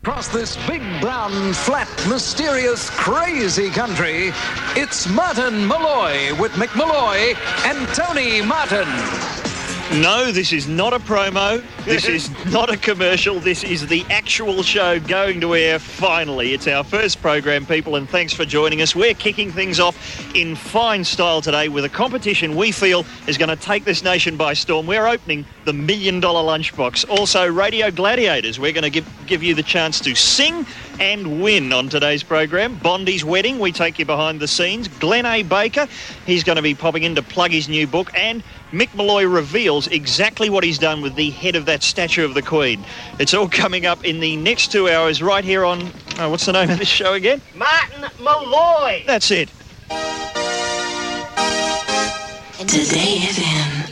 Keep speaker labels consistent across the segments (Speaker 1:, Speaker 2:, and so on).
Speaker 1: across this big, brown, flat, mysterious, crazy country, it's Martin Molloy with Mick Molloy and Tony Martin.
Speaker 2: No, this is not a promo. This is not a commercial. This is the actual show going to air finally. It's our first program, people, and thanks for joining us. We're kicking things off in fine style today with a competition we feel is going to take this nation by storm. We're opening the $1 Million Lunchbox. Also, Radio Gladiators. We're going to give you the chance to sing and win on today's program. Bondi's wedding, we take you behind the scenes. Glenn A. Baker, he's going to be popping in to plug his new book, and Mick Molloy reveals exactly what he's done with the head of that statue of the Queen. It's all coming up in the next 2 hours right here on, what's the name of this show again?
Speaker 3: Martin Molloy.
Speaker 2: That's it.
Speaker 4: Today FM.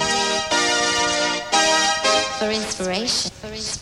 Speaker 4: For inspiration.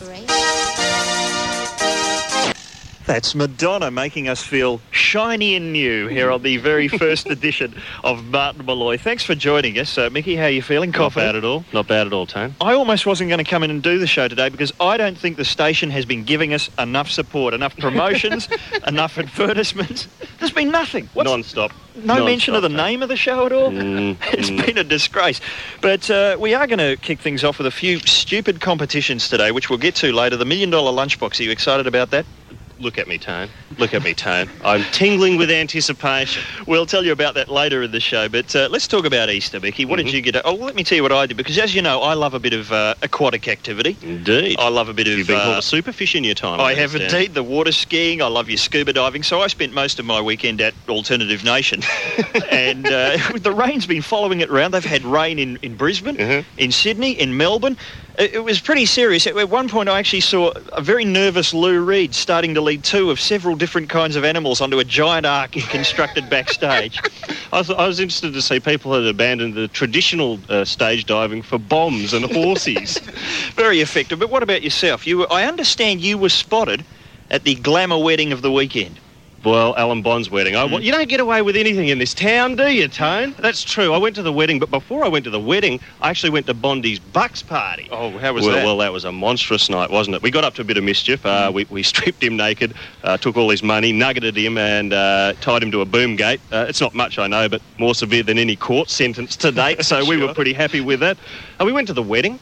Speaker 2: That's Madonna making us feel shiny and new here on the very first edition of Martin Molloy. Thanks for joining us. Mickey, how are you feeling?
Speaker 5: Not bad at all. Not bad at all, Tone.
Speaker 2: I almost wasn't going to come in and do the show today because I don't think the station has been giving us enough support, enough promotions, enough advertisements. There's been nothing.
Speaker 5: Non-stop.
Speaker 2: No mention of the name of the show at all? It's been a disgrace. But we are going to kick things off with a few stupid competitions today, which we'll get to later. The $1 Million Lunchbox, are you excited about that?
Speaker 5: Look at me, Tone. Look at me, Tone. I'm tingling with anticipation.
Speaker 2: We'll tell you about that later in the show, but let's talk about Easter, Mickey. What did you get? Oh, let me tell you what I did, because as you know, I love a bit of aquatic activity.
Speaker 5: Indeed.
Speaker 2: I love a bit of...
Speaker 5: You've been called a superfish in your time.
Speaker 2: I have indeed. The water skiing. I love your scuba diving. So I spent most of my weekend at Alternative Nation. And the rain's been following it around. They've had rain in Brisbane, in Sydney, in Melbourne. It was pretty serious. At one point, I actually saw a very nervous Lou Reed starting to lead two of several different kinds of animals onto a giant ark constructed backstage.
Speaker 5: I was interested to see people had abandoned the traditional stage diving for bombs and horses.
Speaker 2: Very effective. But what about yourself? I understand you were spotted at the glamour wedding of the weekend.
Speaker 5: Well, Alan Bond's wedding. You don't get away with anything in this town, do you, Tone? That's true. I went to the wedding, but before I went to the wedding, I actually went to Bondi's Bucks party.
Speaker 2: Oh, how was that?
Speaker 5: Well, that was a monstrous night, wasn't it? We got up to a bit of mischief. We stripped him naked, took all his money, nuggeted him, and tied him to a boom gate. It's not much, I know, but more severe than any court sentence to date, so we were pretty happy with that. We went to the wedding.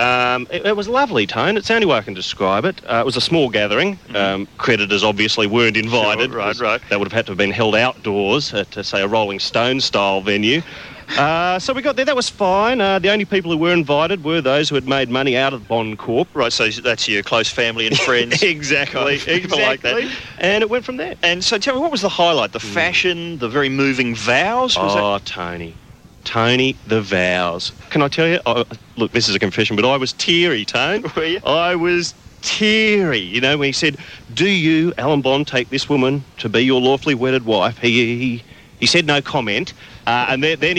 Speaker 5: It was lovely, Tone. It's the only way I can describe it. It was a small gathering. Creditors obviously weren't invited.
Speaker 2: Sure, right.
Speaker 5: They would have had to have been held outdoors at, say, a Rolling Stone-style venue. So we got there. That was fine. The only people who were invited were those who had made money out of Bond Corp.
Speaker 2: Right, so that's your close family and friends.
Speaker 5: Exactly.
Speaker 2: Like that.
Speaker 5: And it went from there.
Speaker 2: And so tell me, what was the highlight? The fashion, the very moving vows?
Speaker 5: Tony, the vows. Can I tell you? Look, this is a confession, but I was teary, Tone.
Speaker 2: Were you?
Speaker 5: I was teary, you know, when he said, "Do you, Alan Bond, take this woman to be your lawfully wedded wife?" He said no comment, and then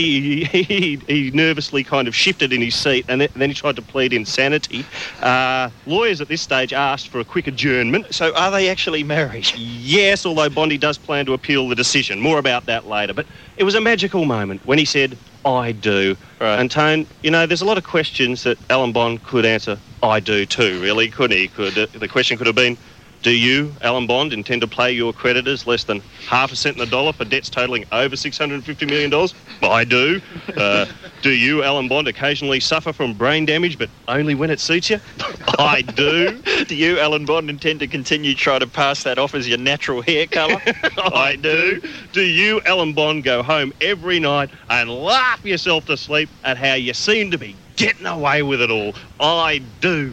Speaker 5: he nervously kind of shifted in his seat, and then he tried to plead insanity. Lawyers at this stage asked for a quick adjournment.
Speaker 2: So are they actually married?
Speaker 5: Yes, although Bondi does plan to appeal the decision. More about that later. But it was a magical moment when he said, "I do."
Speaker 2: Right.
Speaker 5: And Tone, you know, there's a lot of questions that Alan Bond could answer, "I do too," really, couldn't he? The question could have been, "Do you, Alan Bond, intend to pay your creditors less than half a cent in the dollar for debts totalling over $650 million? I do. Do you, Alan Bond, occasionally suffer from brain damage, but only when it suits you? I do.
Speaker 2: Do you, Alan Bond, intend to continue trying to pass that off as your natural hair colour?
Speaker 5: I do. Do you, Alan Bond, go home every night and laugh yourself to sleep at how you seem to be getting away with it all? I do."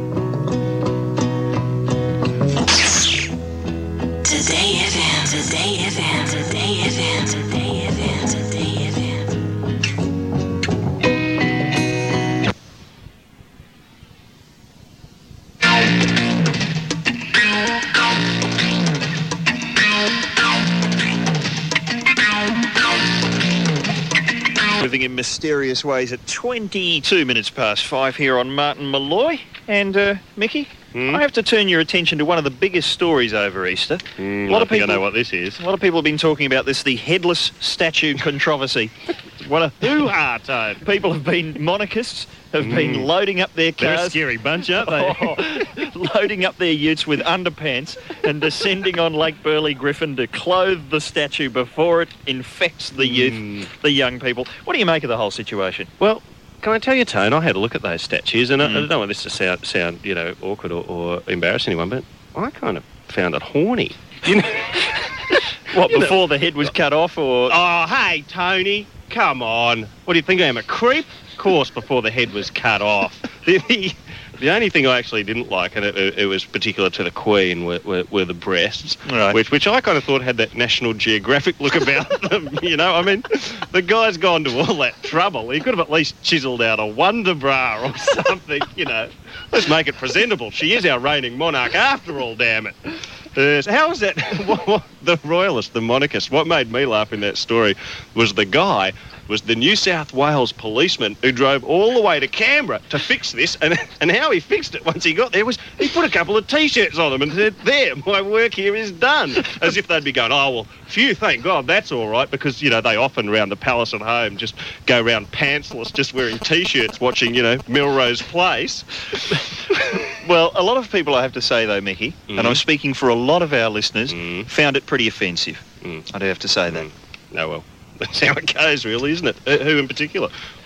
Speaker 4: Today FM. Today FM. Today FM. Today FM. Today FM.
Speaker 2: Moving in mysterious ways at 22 minutes past 5 here on Martin Molloy. And, Mickey, I have to turn your attention to one of the biggest stories over Easter.
Speaker 5: A lot of people know what this is.
Speaker 2: A lot of people have been talking about this, the headless statue controversy. What a hoo-ha, Tone. People have been, monarchists have been loading up their cars.
Speaker 5: They're a scary bunch, aren't they?
Speaker 2: Loading up their utes with underpants and descending on Lake Burley Griffin to clothe the statue before it infects the youth, the young people. What do you make of the whole situation?
Speaker 5: Well, can I tell you, Tone, I had a look at those statues, and I don't want this to sound awkward or embarrass anyone, but I kind of found it horny.
Speaker 2: What, before the head was cut off, or...?
Speaker 5: Oh, hey, Tony, come on. What do you think I am, a creep? Of course, before the head was cut off. The only thing I actually didn't like, and it was particular to the Queen, were the breasts,
Speaker 2: right.
Speaker 5: which I kind of thought had that National Geographic look about them, I mean, the guy's gone to all that trouble. He could have at least chiselled out a Wonder Bra or something, Let's make it presentable. She is our reigning monarch after all, damn it. So how was that? The royalist, the monarchist, what made me laugh in that story was the New South Wales policeman who drove all the way to Canberra to fix this, and how he fixed it once he got there was he put a couple of T-shirts on them and said, there, my work here is done. As if they'd be going, oh, well, phew, thank God, that's all right, because, they often around the palace at home just go around pantsless, just wearing T-shirts, watching, Melrose Place.
Speaker 2: Well, a lot of people, I have to say, though, Mickey, and I'm speaking for a lot of our listeners, found it pretty offensive. I do have to say that.
Speaker 5: Oh, well. That's how it goes, really, isn't it? Who in particular?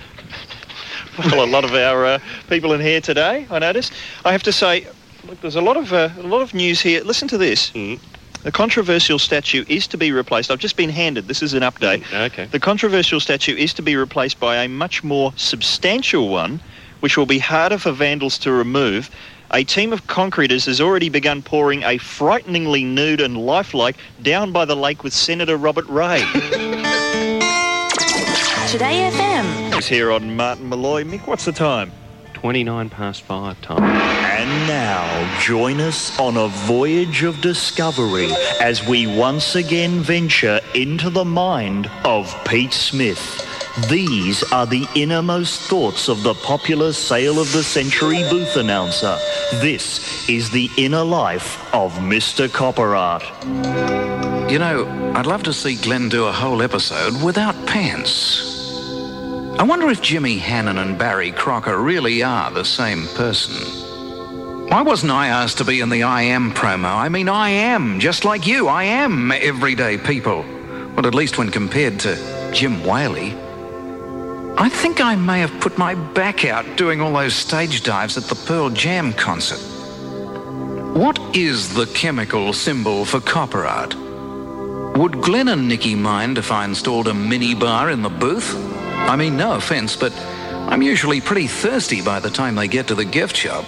Speaker 2: Well, a lot of our people in here today, I noticed. I have to say, look, there's a lot of news here. Listen to this. The controversial statue is to be replaced. I've just been handed. This is an update.
Speaker 5: Okay.
Speaker 2: The controversial statue is to be replaced by a much more substantial one, which will be harder for vandals to remove. A team of concreters has already begun pouring a frighteningly nude and lifelike down by the lake with Senator Robert Ray.
Speaker 4: Today FM.
Speaker 2: It's here on Martin Malloy. Mick, what's the time?
Speaker 5: 5:29, Tom.
Speaker 6: And now, join us on a voyage of discovery as we once again venture into the mind of Pete Smith. These are the innermost thoughts of the popular Sale of the Century booth announcer. This is the inner life of Mr. Copperart.
Speaker 7: I'd love to see Glenn do a whole episode without pants. I wonder if Jimmy Hannon and Barry Crocker really are the same person. Why wasn't I asked to be in the I Am promo? I mean, I am, just like you. I am everyday people. Well, at least when compared to Jim Whaley. I think I may have put my back out doing all those stage dives at the Pearl Jam concert. What is the chemical symbol for Copperart? Would Glenn and Nikki mind if I installed a mini bar in the booth? I mean, no offense, but I'm usually pretty thirsty by the time they get to the gift shop.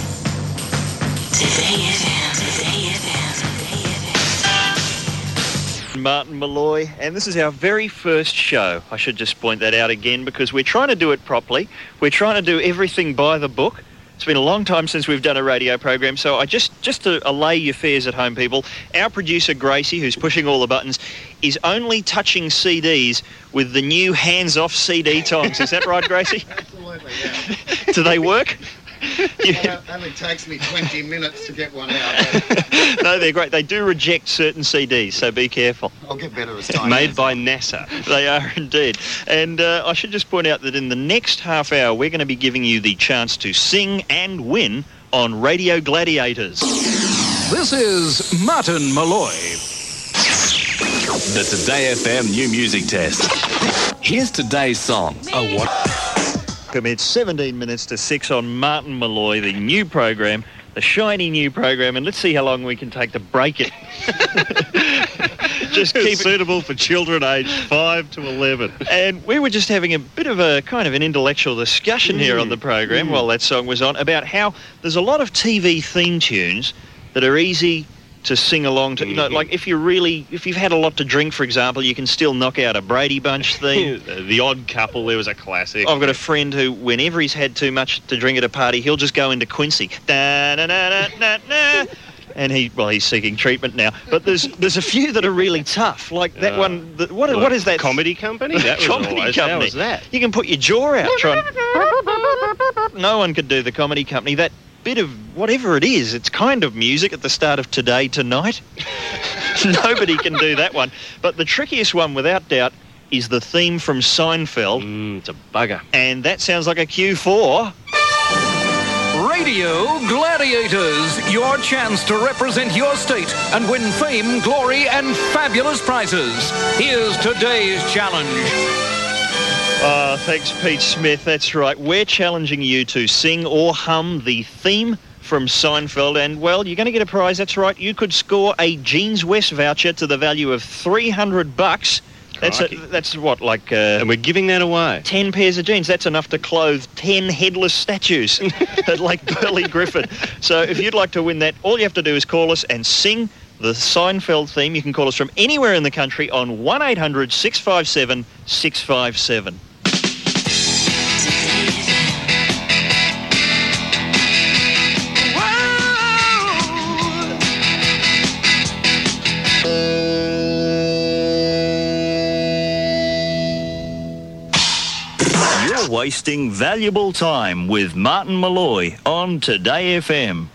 Speaker 4: Today FM.
Speaker 2: Martin Malloy, and this is our very first show. I should just point that out again because we're trying to do it properly. We're trying to do everything by the book. It's been a long time since we've done a radio program, so I just to allay your fears at home, people, our producer Gracie, who's pushing all the buttons, is only touching CDs with the new hands-off CD tongs. Is that right, Gracie?
Speaker 8: Absolutely, yeah.
Speaker 2: Do they work?
Speaker 8: It only takes me 20 minutes to get one out.
Speaker 2: No, they're great. They do reject certain CDs, so be careful.
Speaker 8: I'll get better as time
Speaker 5: Made
Speaker 8: goes
Speaker 5: by
Speaker 8: on.
Speaker 5: NASA.
Speaker 2: They are indeed. And I should just point out that in the next half hour, we're going to be giving you the chance to sing and win on Radio Gladiators.
Speaker 9: This is Martin Malloy.
Speaker 10: The Today FM New Music Test. Here's today's song.
Speaker 9: Oh, what?
Speaker 2: It's 17 minutes to 6 on Martin Malloy, the new program, the shiny new program, and let's see how long we can take to break it. Just keep it
Speaker 5: suitable for children aged 5 to 11.
Speaker 2: And we were just having a bit of a kind of an intellectual discussion here on the program while that song was on about how there's a lot of TV theme tunes that are easy to sing along to. Like if you've had a lot to drink, for example, you can still knock out a Brady Bunch theme.
Speaker 5: The Odd Couple, there was a classic.
Speaker 2: I've got a friend who, whenever he's had too much to drink at a party, he'll just go into Quincy. Da-na-na-na-na-na. And he's seeking treatment now. But there's a few that are really tough. Like that one. What is that?
Speaker 5: Comedy Company? That was
Speaker 2: Comedy
Speaker 5: always,
Speaker 2: Company.
Speaker 5: How was that?
Speaker 2: You can put your jaw out trying. No one could do the Comedy Company. That bit of whatever it is. It's kind of music at the start of Today Tonight. Nobody can do that one. But the trickiest one, without doubt, is the theme from Seinfeld.
Speaker 5: It's a bugger.
Speaker 2: And that sounds like a cue for...
Speaker 9: Radio Gladiators, your chance to represent your state and win fame, glory, and fabulous prizes. Here's today's challenge.
Speaker 2: Oh, thanks, Pete Smith. That's right. We're challenging you to sing or hum the theme from Seinfeld. And, well, you're going to get a prize. That's right. You could score a Jeans West voucher to the value of $300. That's what, like...
Speaker 5: and we're giving that away.
Speaker 2: 10 pairs of jeans. That's enough to clothe 10 headless statues at Lake Burley Griffin. So if you'd like to win that, all you have to do is call us and sing the Seinfeld theme. You can call us from anywhere in the country on 1800 657 657.
Speaker 6: Wasting valuable time with Martin Malloy on Today FM.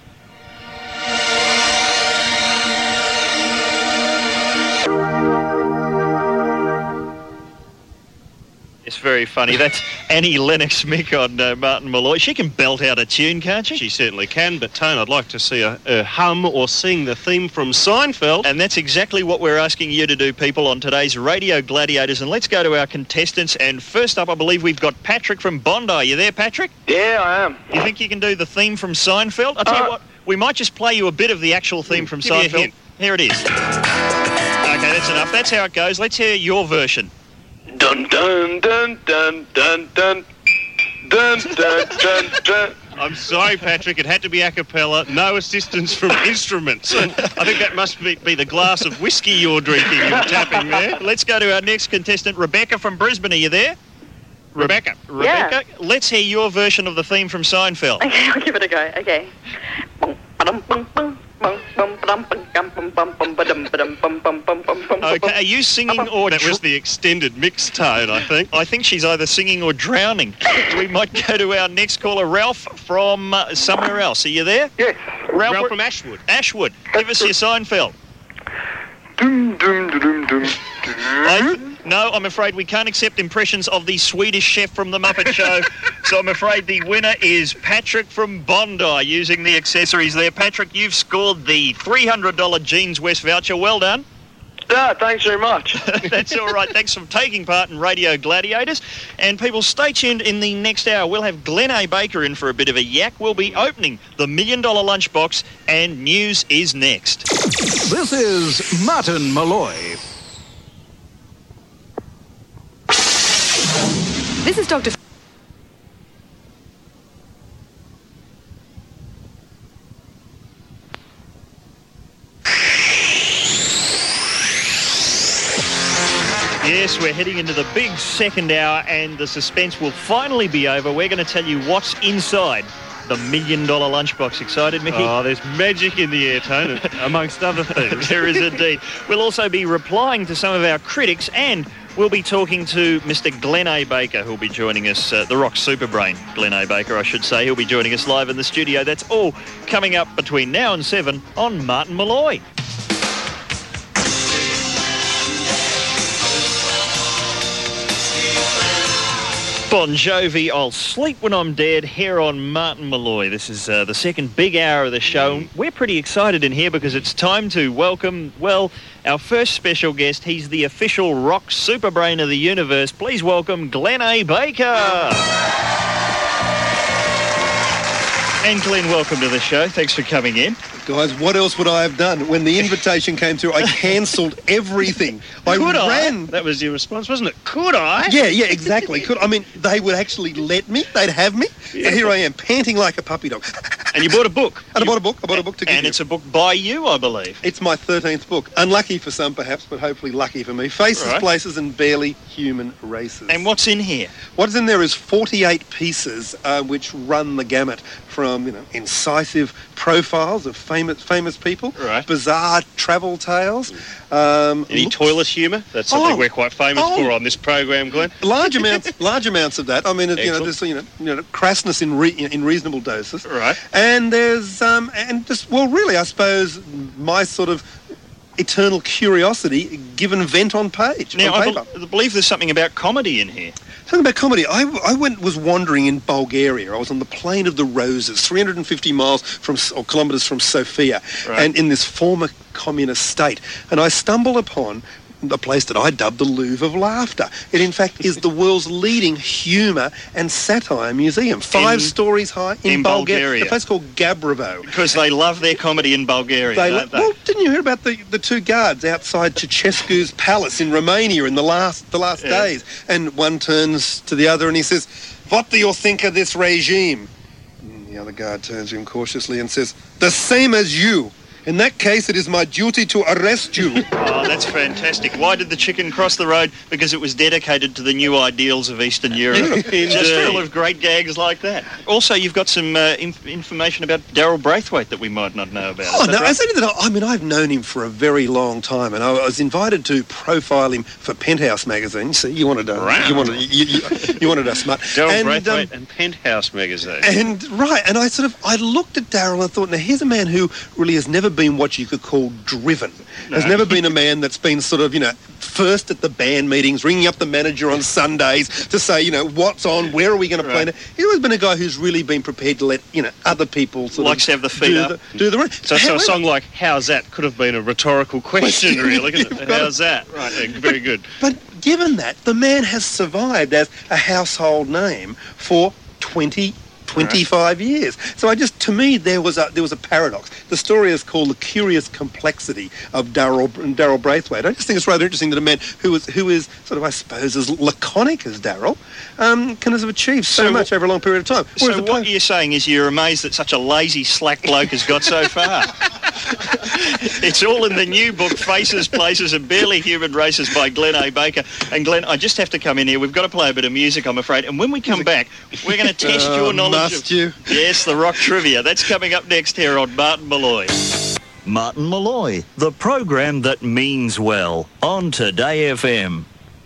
Speaker 2: It's very funny. That's Annie Lennox-Mick on Martin Malloy. She can belt out a tune, can't she?
Speaker 5: She certainly can, but Tone, I'd like to see her hum or sing the theme from Seinfeld.
Speaker 2: And that's exactly what we're asking you to do, people, on today's Radio Gladiators. And let's go to our contestants. And first up, I believe we've got Patrick from Bondi. You there, Patrick?
Speaker 3: Yeah, I am.
Speaker 2: You think you can do the theme from Seinfeld? I'll tell you what, we might just play you a bit of the actual theme from
Speaker 5: Give me a
Speaker 2: Seinfeld.
Speaker 5: hint.
Speaker 2: Here it is. Okay, that's enough. That's how it goes. Let's hear your version.
Speaker 3: Dun dun dun dun dun dun dun dun dun dun.
Speaker 5: I'm sorry, Patrick, it had to be a cappella, no assistance from instruments. I think that must be the glass of whiskey you're drinking and tapping there.
Speaker 2: Let's go to our next contestant, Rebecca from Brisbane. Are you there? Rebecca, let's hear your version of the theme from Seinfeld.
Speaker 11: Okay, I'll give it a go. Okay.
Speaker 2: Okay, are you singing or...
Speaker 5: That was the extended mixed tone, I think.
Speaker 2: I think she's either singing or drowning. We might go to our next caller, Ralph from somewhere else. Are you there?
Speaker 3: Yes.
Speaker 5: Ralph from Ashwood.
Speaker 2: Ashwood, give us your Seinfeld.
Speaker 3: Dum dum dum dum.
Speaker 2: No, I'm afraid we can't accept impressions of the Swedish chef from The Muppet Show. So I'm afraid the winner is Patrick from Bondi, using the accessories there. Patrick, you've scored the $300 Jeans West voucher. Well done.
Speaker 3: Yeah, thanks very much.
Speaker 2: That's all right. Thanks for taking part in Radio Gladiators. And people, stay tuned in the next hour. We'll have Glenn A. Baker in for a bit of a yak. We'll be opening the $1 Million Lunchbox, and news is next.
Speaker 9: This is Martin Malloy.
Speaker 11: This is Dr.
Speaker 2: Yes, we're heading into the big second hour, and the suspense will finally be over. We're going to tell you what's inside the $1 Million Lunchbox. Excited, Mickey?
Speaker 5: Oh, there's magic in the air, Tone, amongst other things.
Speaker 2: There is indeed. We'll also be replying to some of our critics, and we'll be talking to Mr. Glenn A. Baker, who'll be joining us, the rock superbrain, Glenn A. Baker, I should say. He'll be joining us live in the studio. That's all coming up between now and 7 on Martin Malloy. Bon Jovi, I'll Sleep When I'm Dead, here on Martin Malloy. This is the second big hour of the show. We're pretty excited in here because it's time to welcome, well, our first special guest. He's the official rock superbrain of the universe. Please welcome Glenn A. Baker. And Glenn, welcome to the show. Thanks for coming in.
Speaker 12: Guys, what else would I have done? When the invitation came through, I cancelled everything. I ran.
Speaker 5: That was your response, wasn't it? Could I?
Speaker 12: Yeah, exactly. Could I mean, they would actually let me. They'd have me.
Speaker 5: Yeah.
Speaker 12: And here I am, panting like a puppy dog.
Speaker 5: And you bought a book.
Speaker 12: And I bought a book. I bought a book to give
Speaker 2: And
Speaker 12: you.
Speaker 2: it's a book by you, I believe.
Speaker 12: It's my 13th book. Unlucky for some, perhaps, but hopefully lucky for me. Faces,
Speaker 2: Right.
Speaker 12: Places, and Barely Human Races.
Speaker 2: And what's in here?
Speaker 12: What's in there is 48 pieces which run the gamut from, incisive profiles of famous people,
Speaker 2: Right.
Speaker 12: bizarre travel tales.
Speaker 5: Any toilet humour? That's something we're quite famous for on this program, Glenn.
Speaker 12: Large amounts of that. I mean,
Speaker 5: Excellent.
Speaker 12: there's crassness in reasonable doses.
Speaker 5: Right.
Speaker 12: And there's, and just, well, really, I suppose my sort of eternal curiosity given vent on page.
Speaker 2: Now,
Speaker 12: on
Speaker 2: I
Speaker 12: paper.
Speaker 2: believe there's something about comedy in here.
Speaker 12: Something about comedy. I was wandering in Bulgaria. I was on the Plain of the Roses, 350 miles or kilometres from Sofia, and in this former communist state. And I stumbled upon a place that I dubbed the Louvre of Laughter. It, in fact, is the world's leading humour and satire museum. 5 stories high in Bulgaria. A place called Gabrovo.
Speaker 2: Because they love their comedy in Bulgaria, don't they?
Speaker 12: Well, didn't you hear about the 2 guards outside Ceausescu's palace in Romania in the last days? And one turns to the other and he says, "What do you think of this regime?" And the other guard turns to him cautiously and says, "The same as you. In that case, it is my duty to arrest you."
Speaker 2: Oh, that's fantastic. Why did the chicken cross the road? Because it was dedicated to the new ideals of Eastern Europe. Just full of great gags like that. Also, you've got some information about Darryl Braithwaite that we might not know about.
Speaker 12: Oh, no, right? I've known him for a very long time, and I was invited to profile him for Penthouse magazine. So you wanted you wanted a smart
Speaker 5: Darryl Braithwaite and Penthouse magazine.
Speaker 12: And I looked at Darryl and I thought, now here's a man who really has never been what you could call driven. No. Has never been a man that's been sort of, first at the band meetings, ringing up the manager on Sundays to say, what's on, where are we going to play? He's always been a guy who's really been prepared to let, other people sort
Speaker 2: likes to have the feet up.
Speaker 12: Do the run.
Speaker 5: So a song like "How's That" could have been a rhetorical question, really. How's that? Right, very good.
Speaker 12: But given that, the man has survived as a household name for 25 years. So to me, there was a paradox. The story is called "The Curious Complexity of Darryl Braithwaite." I just think it's rather interesting that a man who is sort of, I suppose, as laconic as Darryl can have achieved so much over a long period of time.
Speaker 2: So what you're saying is you're amazed that such a lazy, slack bloke has got so far. It's all in the new book, Faces, Places and Barely Human Races by Glenn A. Baker. And Glenn, I just have to come in here. We've got to play a bit of music, I'm afraid. And when we come back, we're going to test your knowledge.
Speaker 12: Must you?
Speaker 2: Yes, the rock trivia. That's coming up next here on Martin Malloy.
Speaker 6: Martin Malloy, the program that means well, on Today FM.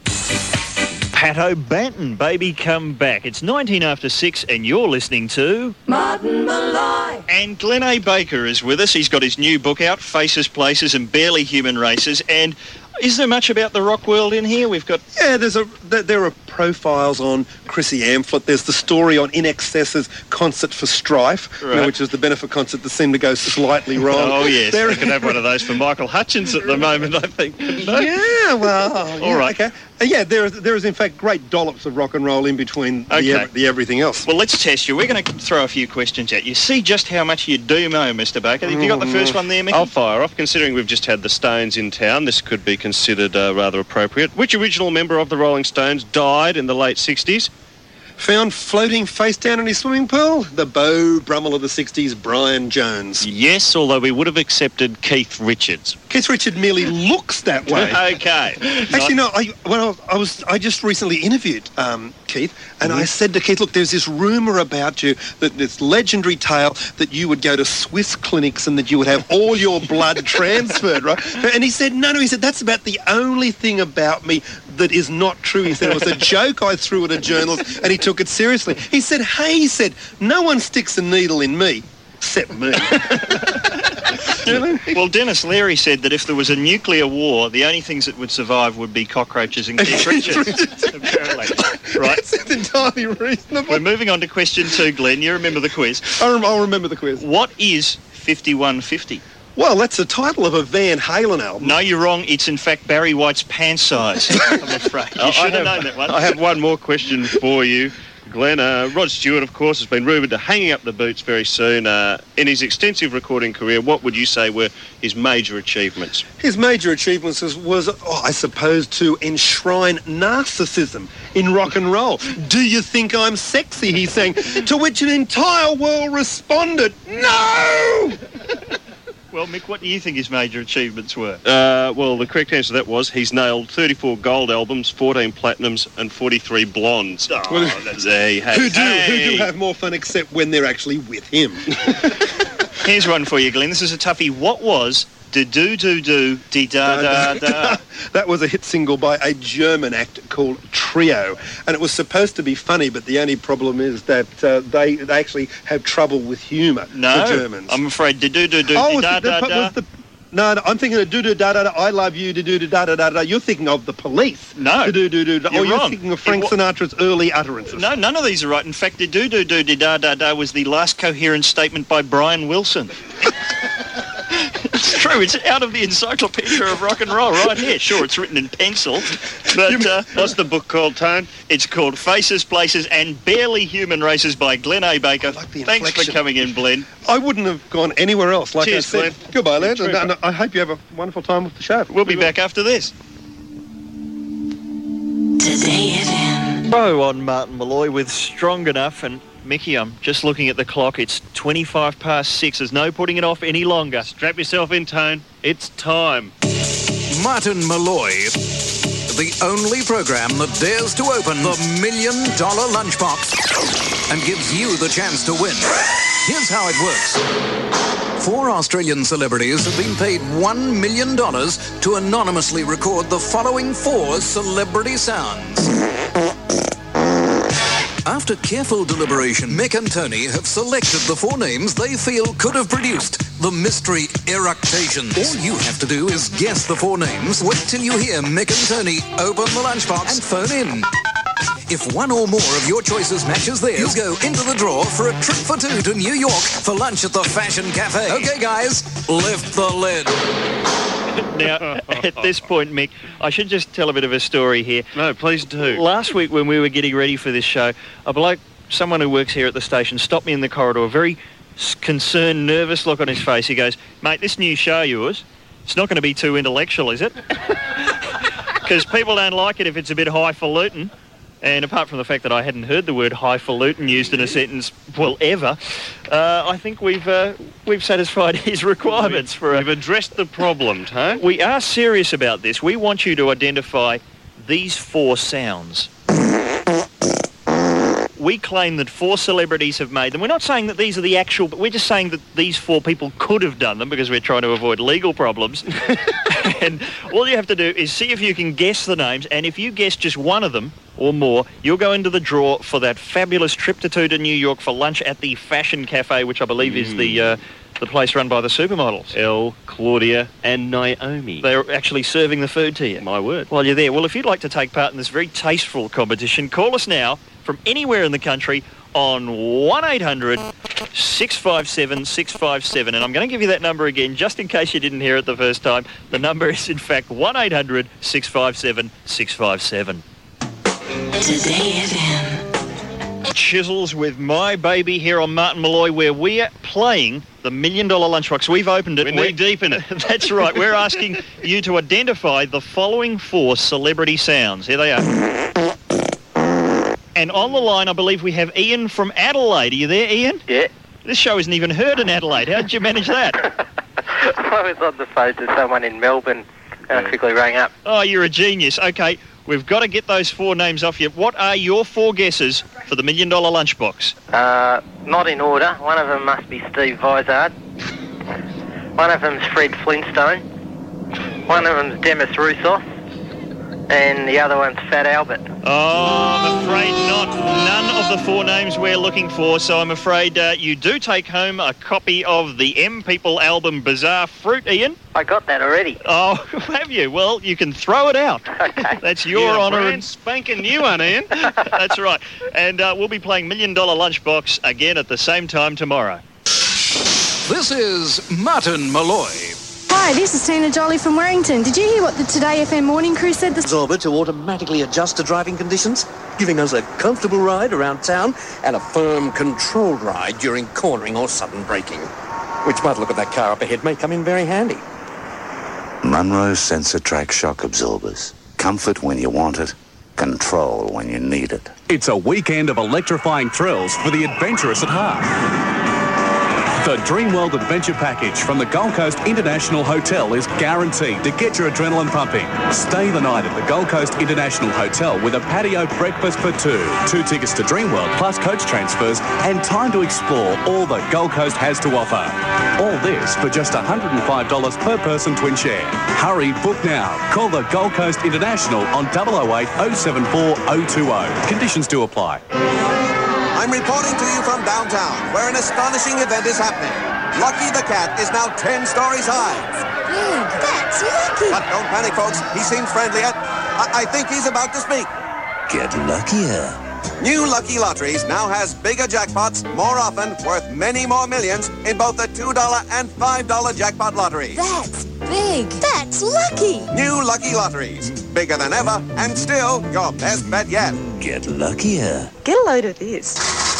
Speaker 2: Pat O'Banton, Baby Come Back. It's 19 after 6 and you're listening to
Speaker 4: Martin Malloy.
Speaker 2: And Glenn A. Baker is with us. He's got his new book out, Faces, Places and Barely Human Races. And is there much about the rock world in here? We've got...
Speaker 12: Yeah, there are profiles on Chrissy Amphlett. There's the story on In Excess's Concert for Strife, which is the benefit concert that seemed to go slightly wrong.
Speaker 2: Oh, yes.
Speaker 5: They could have one of those for Michael Hutchins at the moment, I think.
Speaker 12: Yeah, well...
Speaker 2: All right.
Speaker 12: Okay. There is, in fact, great dollops of rock and roll in between the everything else.
Speaker 2: Well, let's test you. We're going to throw a few questions at you. See just how much you do know, Mr. Baker. Have you got the first one there, Mickey?
Speaker 5: I'll fire off. Considering we've just had the Stones in town, this could be considered rather appropriate. Which original member of the Rolling Stones died in the late 60s?
Speaker 12: Found floating face down in his swimming pool? The Beau Brummel of the 60s, Brian Jones.
Speaker 2: Yes, although we would have accepted Keith Richards.
Speaker 12: Keith Richards merely looks that way.
Speaker 2: Okay.
Speaker 12: Actually, no. I just recently interviewed Keith, and I said to Keith, "Look, there's this rumour about you, that this legendary tale that you would go to Swiss clinics and that you would have all your blood transferred, right?" And he said, "No. He said that's about the only thing about me that is not true." He said it was a joke I threw at a journalist, and he took it seriously. He said, "Hey," he said, "no one sticks a needle in me except me."
Speaker 2: Well, Dennis Leary said that if there was a nuclear war, the only things that would survive would be cockroaches and Keith Richards, apparently. Right?
Speaker 12: That's entirely reasonable.
Speaker 2: We're moving on to question 2, Glenn. You remember the quiz?
Speaker 12: I'll remember the quiz.
Speaker 2: What is 5150?
Speaker 12: Well, that's the title of a Van Halen album.
Speaker 2: No, you're wrong. It's, in fact, Barry White's pants size, I'm afraid. You should have known that one.
Speaker 5: I have one more question for you, Glenn. Rod Stewart, of course, has been rumoured to hanging up the boots very soon. In his extensive recording career, what would you say were his major achievements?
Speaker 12: His major achievements was, I suppose, to enshrine narcissism in rock and roll. "Do you think I'm sexy?" he sang, to which an entire world responded, "No!"
Speaker 2: Well, Mick, what do you think his major achievements were?
Speaker 5: Well, the correct answer to that was he's nailed 34 gold albums, 14 platinums and 43 blondes.
Speaker 12: Who do have more fun except when they're actually with him.
Speaker 2: Here's one for you, Glenn. This is a toughie. What was do-do-do-do-dee-da-da-da?
Speaker 12: That was a hit single by a German act called Trio, and it was supposed to be funny, but the only problem is that they actually have trouble with humour,
Speaker 2: No,
Speaker 12: the Germans.
Speaker 2: I'm afraid do-do-do-do-dee-da-da-da.
Speaker 12: No, I'm thinking of do-do-da-da-da, I love you, do-do-da-da-da-da. You're thinking of the Police.
Speaker 2: No.
Speaker 12: Do-do-do-do-da.
Speaker 2: You're
Speaker 12: You're
Speaker 2: wrong.
Speaker 12: thinking of Frank Sinatra's early utterances.
Speaker 2: No, none of these are right. In fact, do-do-do-do-dee-da-da-da was the last coherent statement by Brian Wilson. It's true. It's out of the Encyclopedia of Rock and Roll right here. Sure, it's written in pencil, but
Speaker 5: What's the book called, Tone?
Speaker 2: it's called Faces, Places and Barely Human Races by Glenn A. Baker.
Speaker 12: like the
Speaker 2: Thanks for
Speaker 12: inflection.
Speaker 2: coming in, Glenn.
Speaker 12: I wouldn't have gone anywhere else. Like
Speaker 5: Cheers,
Speaker 12: I said.
Speaker 5: Glenn.
Speaker 12: Goodbye, lads.
Speaker 5: Trooper.
Speaker 12: And I hope you have a wonderful time with the show.
Speaker 2: We'll be back after this.
Speaker 4: Today FM.
Speaker 2: Pro on Martin Malloy with Strong Enough, and Mickey, I'm just looking at the clock. It's 25 past 6. There's no putting it off any longer.
Speaker 5: Strap yourself in, Tone. It's time.
Speaker 9: Martin Malloy, the only program that dares to open the $1 million lunchbox and gives you the chance to win. Here's how it works. 4 Australian celebrities have been paid $1 million to anonymously record the following 4 celebrity sounds. After careful deliberation, Mick and Tony have selected the 4 names they feel could have produced the mystery eructations. All you have to do is guess the 4 names, wait till you hear Mick and Tony open the lunchbox and phone in. If one or more of your choices matches theirs, you'll go into the draw for a trip for 2 to New York for lunch at the Fashion Cafe. Okay, guys, lift the lid.
Speaker 2: Now, at this point, Mick, I should just tell a bit of a story here.
Speaker 5: No, please do.
Speaker 2: Last week when we were getting ready for this show, a bloke, someone who works here at the station, stopped me in the corridor, a very concerned, nervous look on his face. He goes, "Mate, this new show of yours, it's not going to be too intellectual, is it?" Because people don't like it if it's a bit highfalutin. And apart from the fact that I hadn't heard the word highfalutin used in a sentence, well, ever, I think we've satisfied his requirements for
Speaker 5: We've addressed the problem, Tone.
Speaker 2: We are serious about this. We want you to identify these 4 sounds. We claim that 4 celebrities have made them. We're not saying that these are the actual, but we're just saying that these 4 people could have done them because we're trying to avoid legal problems. And all you have to do is see if you can guess the names, and if you guess just one of them or more, you'll go into the draw for that fabulous trip to 2 to New York for lunch at the Fashion Cafe, which I believe is the place run by the supermodels.
Speaker 5: Elle, Claudia and Naomi.
Speaker 2: They're actually serving the food to you.
Speaker 5: My word.
Speaker 2: While you're there. Well, if you'd like to take part in this very tasteful competition, call us now from anywhere in the country on 1-800-657-657. And I'm going to give you that number again, just in case you didn't hear it the first time. The number is, in fact, 1-800-657-657.
Speaker 4: Today FM.
Speaker 2: Chisels with My Baby here on Martin Malloy, where we're playing the $1 Million Lunchbox. We've opened it.
Speaker 5: We're knee deep in it.
Speaker 2: That's right. We're asking you to identify the following 4 celebrity sounds. Here they are. And on the line, I believe we have Ian from Adelaide. Are you there, Ian?
Speaker 13: Yeah.
Speaker 2: This show isn't even heard in Adelaide. How did you manage that?
Speaker 13: I was on the phone to someone in Melbourne and I quickly rang up.
Speaker 2: Oh, you're a genius. Okay, we've got to get those 4 names off you. What are your 4 guesses for the $1 Million Lunchbox?
Speaker 13: Not in order. One of them must be Steve Vizard. One of them's Fred Flintstone. One of them's Demis Roussos. And the other one's Fat Albert.
Speaker 2: Oh, I'm afraid not. None of the 4 names we're looking for, so I'm afraid you do take home a copy of the M People album Bizarre Fruit, Ian.
Speaker 13: I got that already.
Speaker 2: Oh, have you? Well, you can throw it out.
Speaker 13: Okay.
Speaker 2: That's your honour.
Speaker 5: Brand spanking new one, Ian.
Speaker 2: That's right. And we'll be playing $1 Million Lunchbox again at the same time tomorrow.
Speaker 9: This is Martin Malloy.
Speaker 14: Hi, this is Tina Jolly from Warrington. Did you hear what the Today FM morning crew said?
Speaker 15: Absorber to automatically adjust to driving conditions, giving us a comfortable ride around town and a firm, controlled ride during cornering or sudden braking. Which might look at that car up ahead may come in very handy.
Speaker 16: Munro Sensor Track Shock Absorbers. Comfort when you want it, control when you need it.
Speaker 10: It's a weekend of electrifying thrills for the adventurous at heart.
Speaker 17: The Dreamworld Adventure Package from the Gold Coast International Hotel is guaranteed to get your adrenaline pumping. Stay the night at the Gold Coast International Hotel with a patio breakfast for two. 2 tickets to Dreamworld plus coach transfers and time to explore all that Gold Coast has to offer. All this for just $105 per person twin share. Hurry, book now. Call the Gold Coast International on 008 074 020. Conditions do apply.
Speaker 18: I'm reporting to you from downtown, where an astonishing event is happening. Lucky the Cat is now 10 stories high.
Speaker 14: Big, that's Lucky.
Speaker 18: But don't panic, folks. He seems friendly. I think he's about to speak.
Speaker 16: Get luckier.
Speaker 18: New Lucky Lotteries now has bigger jackpots more often, worth many more millions in both the $2 and $5 jackpot lotteries.
Speaker 14: That's big. That's Lucky.
Speaker 18: New Lucky Lotteries. Bigger than ever, and still your best bet yet.
Speaker 16: Get luckier.
Speaker 11: Get a load of this.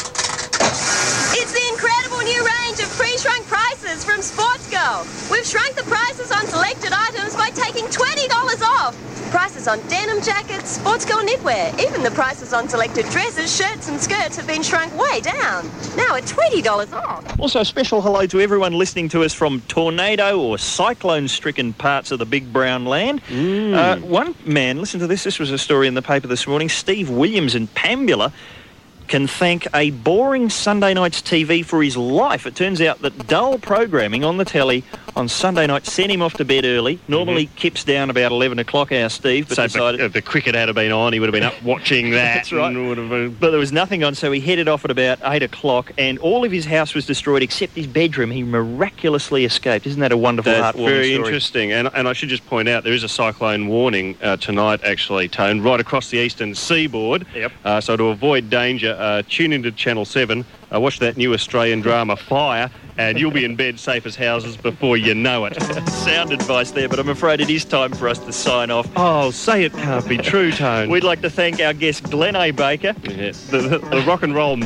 Speaker 19: It's the incredible new range of pre-shrunk prices from Sportsgirl. We've shrunk the prices on selected items by taking $20 off. Prices on denim jackets, Sportsgirl knitwear, even the prices on selected dresses, shirts and skirts have been shrunk way down. Now at $20 off.
Speaker 2: Also, a special hello to everyone listening to us from tornado or cyclone-stricken parts of the Big Brown Land. One man, listen to this was a story in the paper this morning, Steve Williams in Pambula can thank a boring Sunday night's TV for his life. It turns out that dull programming on the telly on Sunday night sent him off to bed early. Normally Kip's down about 11 o'clock, our Steve. But decided
Speaker 5: if the cricket had been on, he would have been up watching that.
Speaker 2: That's right. But there was nothing on, so he headed off at about 8 o'clock, and all of his house was destroyed except his bedroom. He miraculously escaped. Isn't that a wonderful, heartwarming story?
Speaker 5: Very interesting. And I should just point out, there is a cyclone warning tonight, actually, Tone, right across the eastern seaboard.
Speaker 2: Yep.
Speaker 5: So to avoid danger, tune into Channel 7, watch that new Australian drama Fire, and you'll be in bed safe as houses before you know it.
Speaker 2: Sound advice there, but I'm afraid it is time for us to sign off.
Speaker 5: Oh, say it can't be true, Tone.
Speaker 2: We'd like to thank our guest, Glenn A. Baker.
Speaker 5: Yeah. The rock and roll...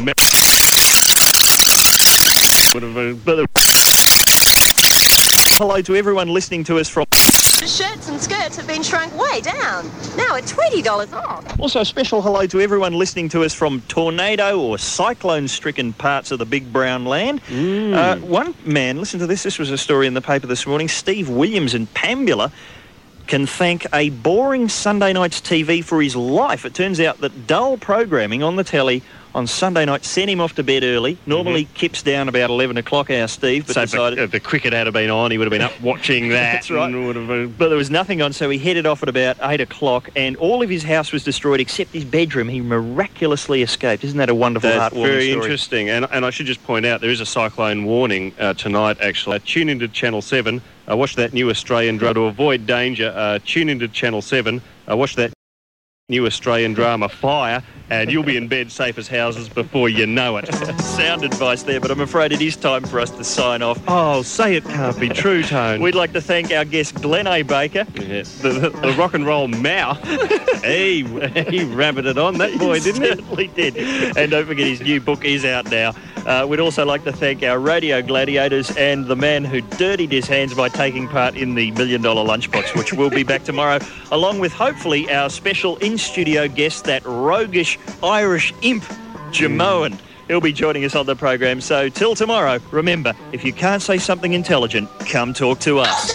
Speaker 2: Hello to everyone listening to us from...
Speaker 19: The shirts and skirts have been shrunk way down. Now at $20 off.
Speaker 2: Also, a special hello to everyone listening to us from tornado or cyclone-stricken parts of the Big Brown Land. One man, listen to this was a story in the paper this morning, Steve Williams in Pambula can thank a boring Sunday night's TV for his life. It turns out that dull programming on the telly on Sunday night sent him off to bed early. Normally Kip's down about 11 o'clock, our Steve. But decided
Speaker 5: if the cricket had been on, he would have been up watching that.
Speaker 2: That's right. But there was nothing on, so he headed off at about 8 o'clock, and all of his house was destroyed except his bedroom. He miraculously escaped. Isn't that a wonderful, heartwarming story?
Speaker 5: Very interesting. And I should just point out, there is a cyclone warning tonight, actually. Tune into Channel 7, watch that new Australian drama. To avoid danger, tune into Channel 7, watch that new Australian drama Fire, and you'll be in bed safe as houses before you know it.
Speaker 2: Sound advice there, but I'm afraid it is time for us to sign off.
Speaker 5: Oh, say it can't be true, Tone.
Speaker 2: We'd like to thank our guest, Glenn A. Baker.
Speaker 5: Yeah. The rock and roll mouth. he rabbited on, that boy, didn't he?
Speaker 2: Certainly did. And don't forget, his new book is out now. We'd also like to thank our radio gladiators and the man who dirtied his hands by taking part in the $1 Million Lunchbox, which will be back tomorrow, along with hopefully our special in-studio guest, that roguish Irish imp, Jamoan. He'll be joining us on the program. So till tomorrow, remember, if you can't say something intelligent, come talk to us.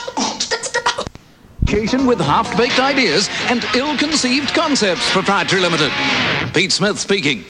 Speaker 20: With half-baked ideas and ill-conceived concepts. Proprietary Limited. Pete Smith speaking.